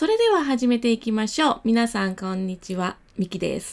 それでは始めていきましょう。皆さんこんにちは。みきです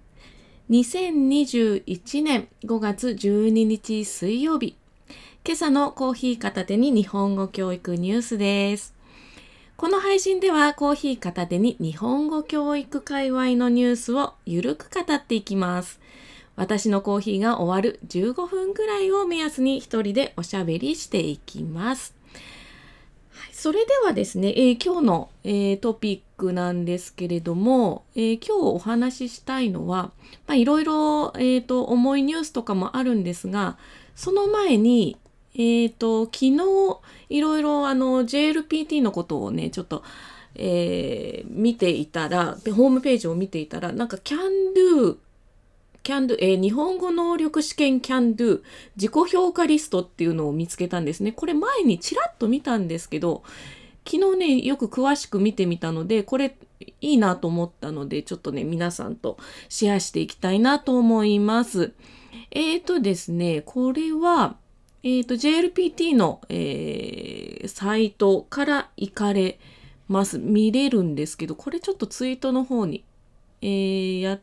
。2021年5月12日水曜日。今朝のコーヒー片手に日本語教育ニュースです。この配信ではコーヒー片手に日本語教育界隈のニュースをゆるく語っていきます。私のコーヒーが終わる15分くらいを目安に一人でおしゃべりしていきます。それではですね、今日の、トピックなんですけれども、今日お話ししたいのは、いろいろ、重いニュースとかもあるんですが、その前に、昨日いろいろJLPT のことをね、ちょっと、見ていたら、ホームページを見ていたら、なんか 日本語能力試験 CAN-DO 自己評価リストっていうのを見つけたんですね。これ前にちらっと見たんですけど、昨日ね、よく詳しく見てみたので、これいいなと思ったので、ちょっとね、皆さんとシェアしていきたいなと思います。ですね、これは、JLPT の、サイトから行かれます。見れるんですけど、これちょっとツイートの方に、やって、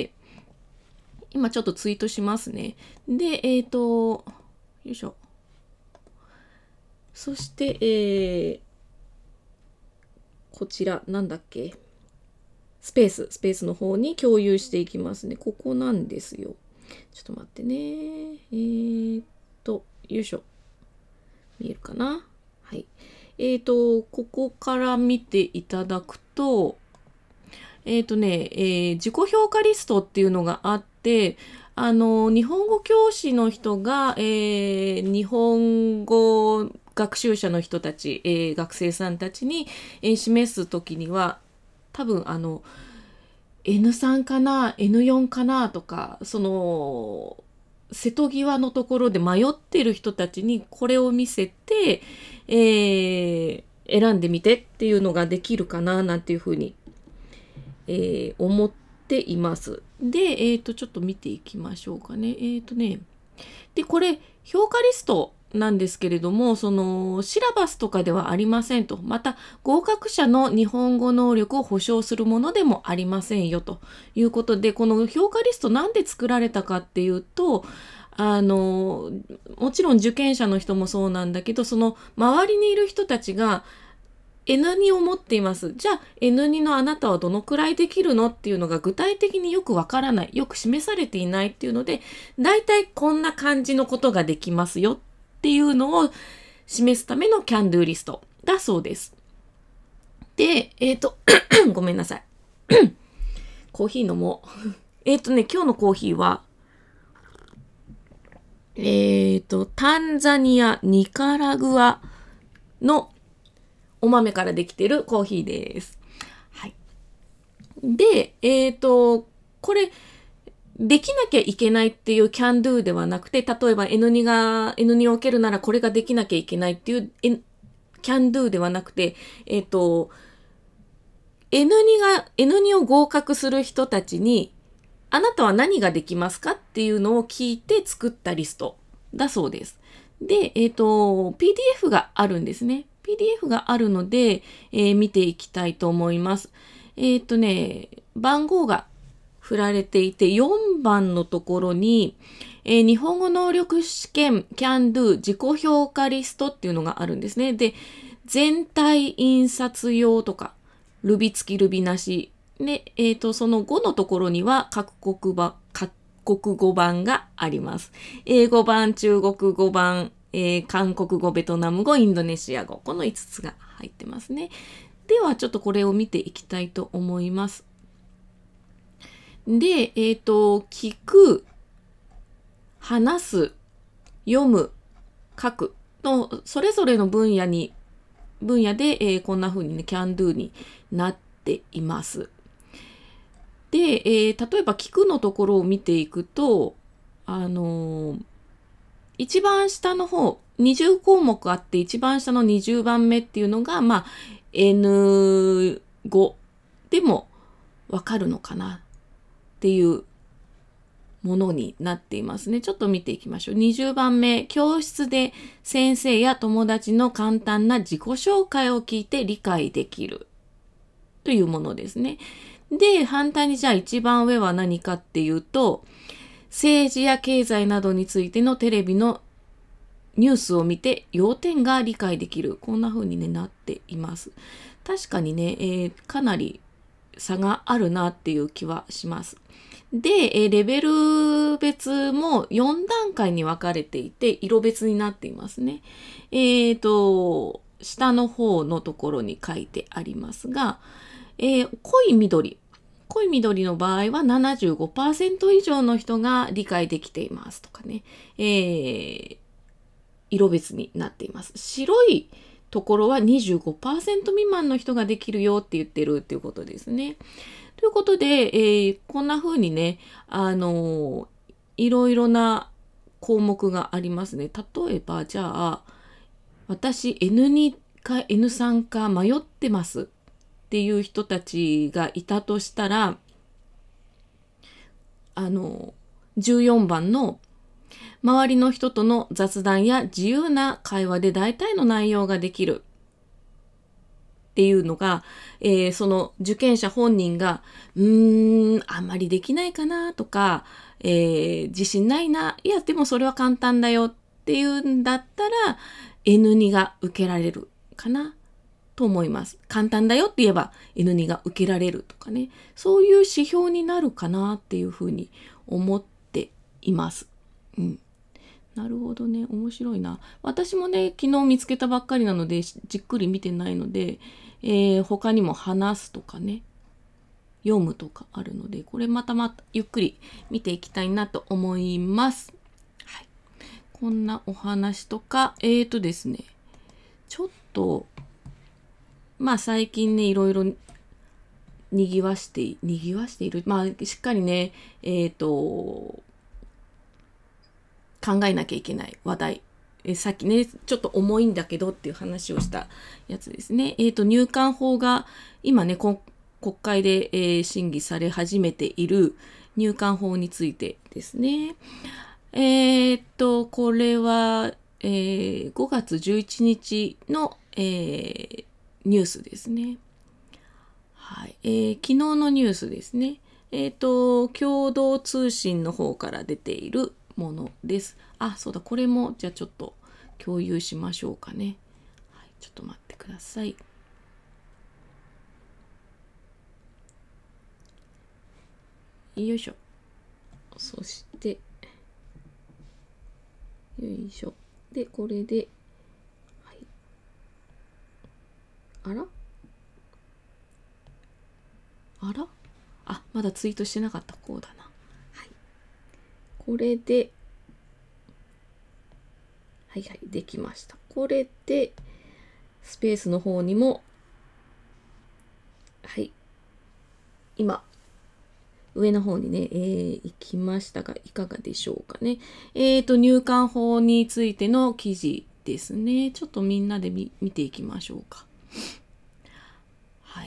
今ちょっとツイートしますね。で、よいしょ。そして、こちら、なんだっけ。スペースの方に共有していきますね。ここなんですよ。ちょっと待ってね。よいしょ。見えるかな？はい。ここから見ていただくと、自己評価リストっていうのがあって、日本語教師の人が、日本語学習者の人たち、学生さんたちに、示すときには、多分N3 かな N4 かなとか、その瀬戸際のところで迷ってる人たちにこれを見せて、選んでみてっていうのができるかななんていうふうに、思っています。で、ちょっと見ていきましょうかね。で、これ評価リストなんですけれども、そのシラバスとかではありませんと。また、合格者の日本語能力を保証するものでもありませんよということで、この評価リストなんで作られたかっていうと、もちろん受験者の人もそうなんだけど、その周りにいる人たちがN2 を持っています。じゃあ N2 のあなたはどのくらいできるのっていうのが具体的によくわからない。よく示されていないっていうので、だいたいこんな感じのことができますよっていうのを示すための CAN-DO リストだそうです。で、ごめんなさい。コーヒー飲もう。今日のコーヒーは、タンザニア、ニカラグアのお豆からできてるコーヒーです。はい。で、これ、できなきゃいけないっていう CAN-DO ではなくて、例えば N2 を受けるならこれができなきゃいけないっていう CAN-DO ではなくて、N2 を合格する人たちに、あなたは何ができますかっていうのを聞いて作ったリストだそうです。で、PDF があるんですね。PDF があるので、見ていきたいと思います。番号が振られていて、4番のところに、日本語能力試験 CAN-DO 自己評価リストっていうのがあるんですね。で、全体印刷用とか、ルビ付きルビなし。で、その5のところには各国語版があります。英語版、中国語版、韓国語、ベトナム語、インドネシア語。この5つが入ってますね。では、ちょっとこれを見ていきたいと思います。で、聞く、話す、読む、書くの、それぞれの分野で、こんな風にね、CAN-DO になっています。で、例えば聞くのところを見ていくと、一番下の方、20項目あって一番下の20番目っていうのが、N5 でもわかるのかなっていうものになっていますね。ちょっと見ていきましょう。20番目、教室で先生や友達の簡単な自己紹介を聞いて理解できる。 というものですね。で、反対にじゃあ一番上は何かっていうと、政治や経済などについてのテレビのニュースを見て要点が理解できる。こんな風に、ね、なっています。確かにね、かなり差があるなっていう気はします。で、レベル別も4段階に分かれていて、色別になっていますね。下の方のところに書いてありますが、濃い緑。濃い緑の場合は 75% 以上の人が理解できていますとかね。色別になっています。白いところは 25% 未満の人ができるよって言ってるっていうことですね。ということで、こんな風にね、いろいろな項目がありますね。例えば、じゃあ、私 N2 か N3 か迷ってますっていう人たちがいたとしたら、14番の周りの人との雑談や自由な会話で大体の内容ができるっていうのが、その受験者本人があんまりできないかなとか、自信ないな、いやでもそれは簡単だよっていうんだったら N2 が受けられるかなと思います。簡単だよって言えば N2 が受けられるとかね、そういう指標になるかなっていうふうに思っています。なるほどね。面白いな。私もね、昨日見つけたばっかりなので、じっくり見てないので、他にも話すとかね、読むとかあるので、これまたゆっくり見ていきたいなと思います。はい。こんなお話とか、ですね、ちょっと、最近ね、いろいろ賑わしている。しっかりね、考えなきゃいけない話題。さっきね、ちょっと重いんだけどっていう話をしたやつですね。入管法が今ね、国会で、審議され始めている入管法についてですね。これは、5月11日の、ニュースですね。はい。昨日のニュースですね。共同通信の方から出ているものです。そうだ、これもじゃあちょっと共有しましょうかね。はい、ちょっと待ってください。よいしょ。そして、よいしょ。で、これで、はい。あらまだツイートしてなかった。こうだな。はい。これで、はい、できました。これで、スペースの方にも、はい、今、上の方にね、行きましたが、いかがでしょうかね。入管法についての記事ですね。ちょっとみんなで見ていきましょうか。はい。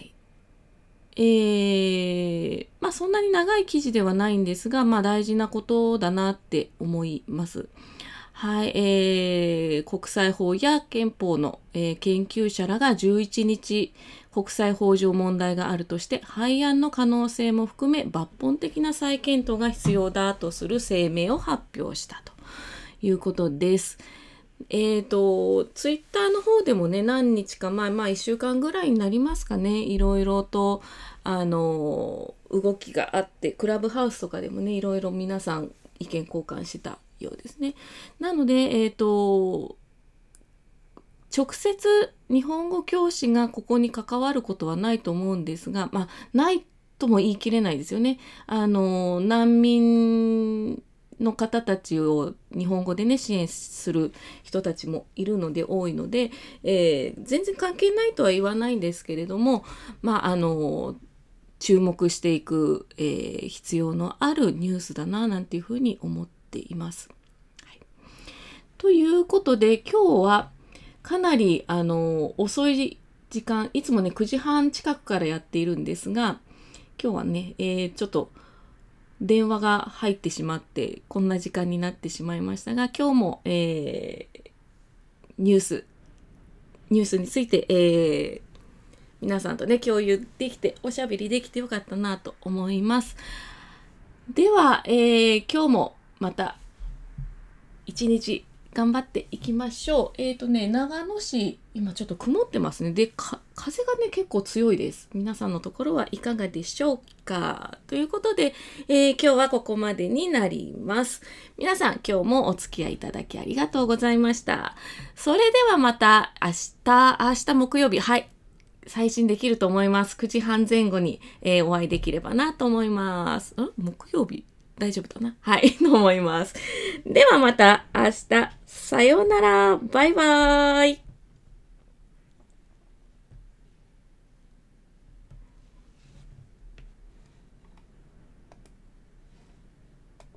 そんなに長い記事ではないんですが、大事なことだなって思います。はい、国際法や憲法の、研究者らが11日、国際法上問題があるとして廃案の可能性も含め抜本的な再検討が必要だとする声明を発表したということです。ツイッターの方でもね、何日か前、1週間ぐらいになりますかね、いろいろと動きがあって、クラブハウスとかでもね、いろいろ皆さん意見交換してたようですね。なので、直接日本語教師がここに関わることはないと思うんですが、ないとも言い切れないですよね。難民の方たちを日本語でね、支援する人たちもいるので多いので、全然関係ないとは言わないんですけれども、注目していく、必要のあるニュースだな、なんていうふうに思っています。はい、ということで、今日はかなり遅い時間、いつもね9時半近くからやっているんですが、今日はね、ちょっと電話が入ってしまってこんな時間になってしまいましたが、今日も、ニュースについて、 皆さんとね、共有できて、おしゃべりできてよかったなと思います。では、今日もまた一日頑張っていきましょう。長野市、今ちょっと曇ってますね。で、風がね、結構強いです。皆さんのところはいかがでしょうか。ということで、今日はここまでになります。皆さん、今日もお付き合いいただきありがとうございました。それではまた明日木曜日、はい。配信できると思います。9時半前後に、お会いできればなと思います。木曜日大丈夫だな。はい、と思います。ではまた明日。さようなら。バイバーイ。